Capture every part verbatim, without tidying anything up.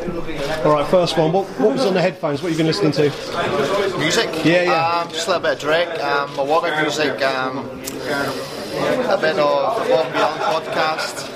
All right, first one. What, what was on the headphones? What have you been listening to? Music? Yeah, yeah. Um, just a little bit of Drake, um, my walkout music, um, a bit of Above and Beyond podcast,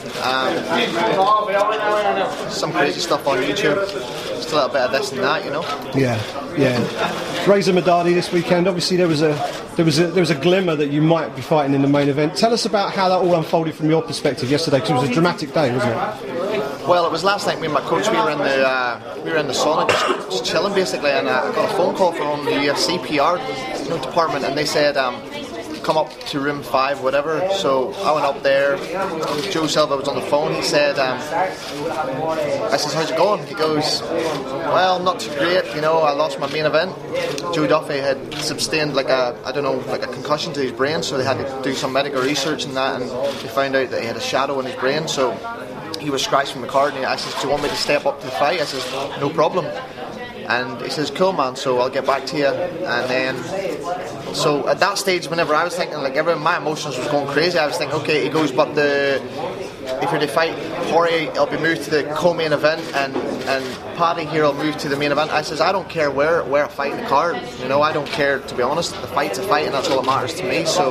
um, some crazy stuff on YouTube. Just a little bit of this and that, you know. Yeah, yeah. Reza Madadi this weekend. Obviously, there was a there was a there was a glimmer that you might be fighting in the main event. Tell us about how that all unfolded from your perspective yesterday, because it was a dramatic day, wasn't it? Well, it was last night. Me and my coach, we were in the uh, we were in the sauna, just, just chilling basically, and uh, I got a phone call from the U F C P R you know, department, and they said, um, "Come up to room five, whatever." So I went up there. Joe Silva was on the phone. He said, um, "I said, how's it going?" He goes, "Well, not too great. You know, I lost my main event. Joe Duffy had sustained like a I don't know like a concussion to his brain, so they had to do some medical research and that, and they found out that he had a shadow in his brain, so." He was scratched from the card, and I said, "Do you want me to step up to the fight?" I says, "No problem." And he says, "Cool, man, so I'll get back to you." And then, so at that stage, whenever I was thinking, like, everyone, my emotions was going crazy. I was thinking, okay, he goes, but the if you're to fight Poirier, it'll be moved to the co-main event, and and Paddy here will move to the main event. I says, I don't care where where I fight in the card. You know, I don't care, to be honest. The fight's a fight, and that's all that matters to me. So,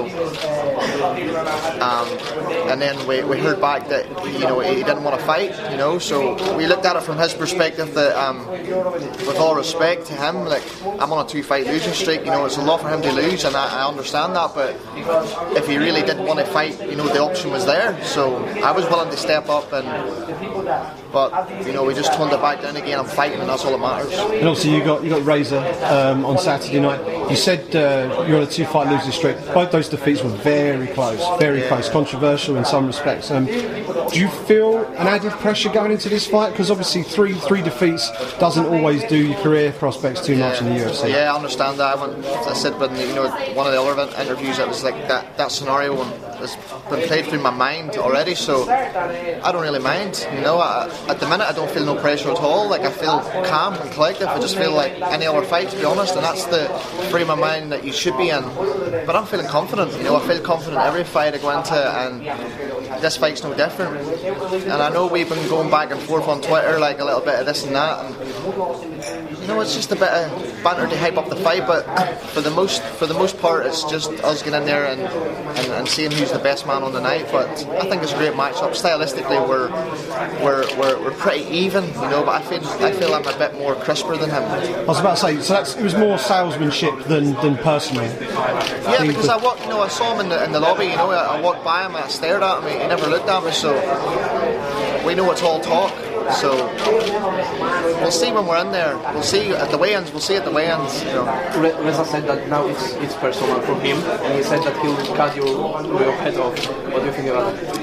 um, and then we, we heard back that, you know, he didn't want to fight. You know, so we looked at it from his perspective that, um, with all respect to him, like, I'm on a two-fight losing streak. You know, it's a lot for him to lose, and I, I understand that. But if he really didn't want to fight, you know, the option was there. So I was willing to step up, and but you know, we just toned it back down again. I'm fighting, and that's all that matters. And also, you got you got Razor um, on Saturday night. You said uh, you're on a two-fight losing streak. Both those defeats were very close, very yeah. close, controversial in some respects. Um, do you feel an added pressure going into this fight? Because obviously, three three defeats doesn't always do your career prospects too much yeah. in the U F C. Yeah, I understand that. I, went, as I said, when you know one of the other interviews, it was like that that scenario has been played through my mind already. So I don't really mind. You know, I, at the minute I don't feel no pressure at all. Like, I feel calm and collective. I just feel like any other fight, to be honest, and that's the frame of mind that you should be in. But I'm feeling confident. You know, I feel confident every fight I go into, and this fight's no different. And I know we've been going back and forth on Twitter, like a little bit of this and that, and you know, it's just a bit of banter to hype up the fight. But for the most for the most part, it's just us getting in there and, and, and seeing who's the best man on the night. But I think it's a great matchup. Stylistically, we're we're we're, we're pretty even, you know. But I feel I feel I'm a bit more crisper than him. I was about to say, so that's, it was more salesmanship than, than personal. Yeah, because I walked, you know, I saw him in the in the lobby. You know, I, I walked by him, and I stared at him. He never looked at me. So we know it's all talk. So we'll see when we're in there. We'll see at the weigh-ins. We'll see at the weigh-ins. You know. Reza said that now it's it's personal for him, and he said that he'll cut your your head off. What do you think about that?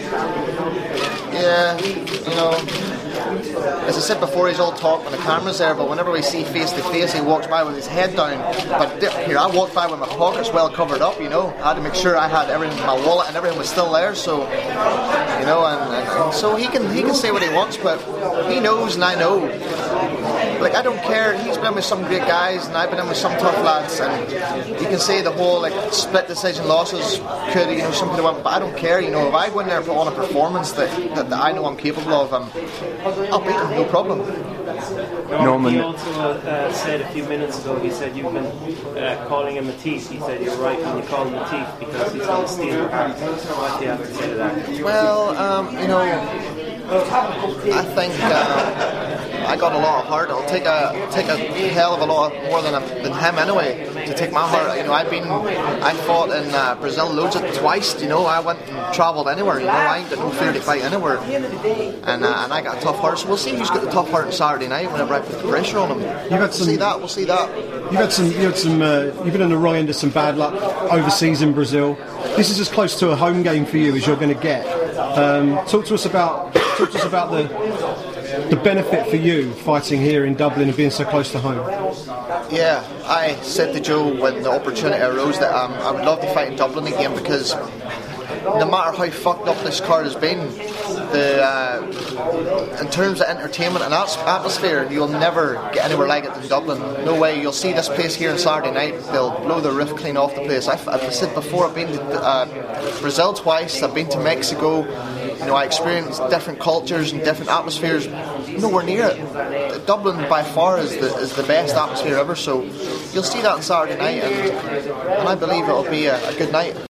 Yeah, you know, as I said before, he's all talk when the camera's there, but whenever we see face to face, he walks by with his head down. But here, I walked by with my pockets well covered up, you know. I had to make sure I had everything, my wallet and everything was still there, so, you know, and, and so he can he can say what he wants, but he knows and I know. Like, I don't care. He's been with some great guys, and I've been in with some tough lads, and you can say the whole, like, split decision losses could, you know, something about, but I don't care, you know. If I go in there and put on a performance that, that, that I know I'm capable of, um, I'll beat him, no problem. Norman. He also uh, said a few minutes ago, he said you've been uh, calling him a thief. He said you're right when you call him a thief because he's going to steal your heart. What do you have to say to that? Well, um, you know, I think uh, I got a lot of heart. It'll take a take a hell of a lot more than a, than him anyway to take my heart. You know, I've been I fought in uh, Brazil loads of twice. You know, I went and travelled anywhere. You know, I ain't got no fear to fight anywhere, and uh, and I got a tough heart. So we'll see who's got the tough heart on Saturday night whenever I put the pressure on him. You've had some, we'll see that. We'll see that. You've had some. You had some. Uh, you've been on the wrong end of some bad luck overseas in Brazil. This is as close to a home game for you as you're going to get. Um, talk to us about. Talk to us about the the benefit for you fighting here in Dublin and being so close to home. Yeah, I said to Joe when the opportunity arose that um, I would love to fight in Dublin again, because no matter how fucked up this card has been, the uh, in terms of entertainment and atmosphere, you'll never get anywhere like it in Dublin. No way. You'll see this place here on Saturday night, they'll blow the roof clean off the place. I've, I've said before, I've been to uh, Brazil twice, I've been to Mexico. You know, I experienced different cultures and different atmospheres nowhere near it. Dublin by far is the is the best atmosphere ever. So you'll see that on Saturday night, and, and I believe it'll be a, a good night.